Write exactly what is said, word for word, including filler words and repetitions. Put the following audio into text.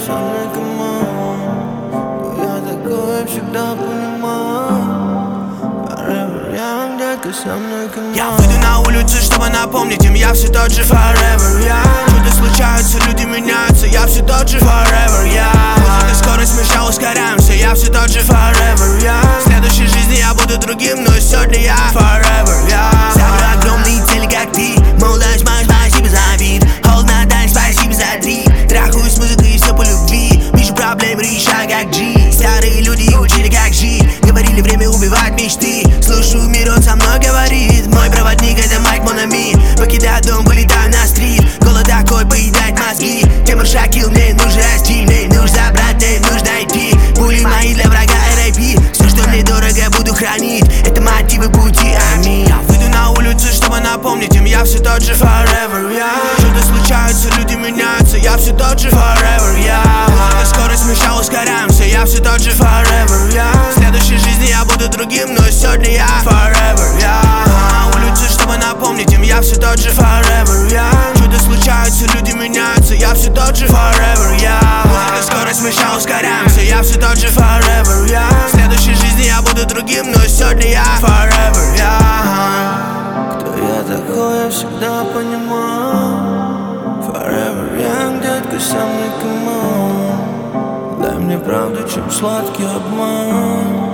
со мной, come on. Я такое всегда понимаю. Forever young, детка, со мной, come on. Я выйду на улицу, чтобы напомнить им, я все тот же. Forever young. Чудо случаются, люди меняются, я все тот же. Forever young. Музыка, скорость, мы ща ускоряемся, я все тот же. Forever young. В следующей жизни я буду другим, но сегодня я Forever young. ставлю огромные цели, как ты. Молодость, малыш, спасибо за вид. Hold на дальше, спасибо за дрип. Трахаюсь с музыкой и все по любви. Вижу проблемы, решаю как G. Старые люди учили как жить. Говорили, время убивать мечты. Слушаю, мир, он со мной говорит. Мой проводник, это Майк Монами. Покидаю дом, вылетаю на стрит. Голод такой, поедает мозги. Темур Шакил, мне нужно расти. Мне нужно забрать, мне нужно идти. Пули мои для врага, эр ай пи. Все, что мне дорого, буду хранить. Это мотивы пути, аминь. Я выйду на улицу, чтобы напомнить им, я все тот же. Forever young. Чудо случаются, люди меняются, я все тот же. Forever young. Музыка, скорость, мы ща ускоряемся, я все тот же. Forever young. В следующей жизни я буду другим, но сегодня я Forever young. на улицу, чтобы напомнить им, я все тот же. Forever young. Чудо случаются, люди меняются, я все тот же. Forever young. Музыка, скорость, мы ща ускоряемся, я все тот же. Forever young. В следующей жизни я буду другим, но сегодня я Forever young. Кто я такой, я всегда понимаю. Forever young, детка, со мной, come on. Дай мне правду, чем сладкий обман.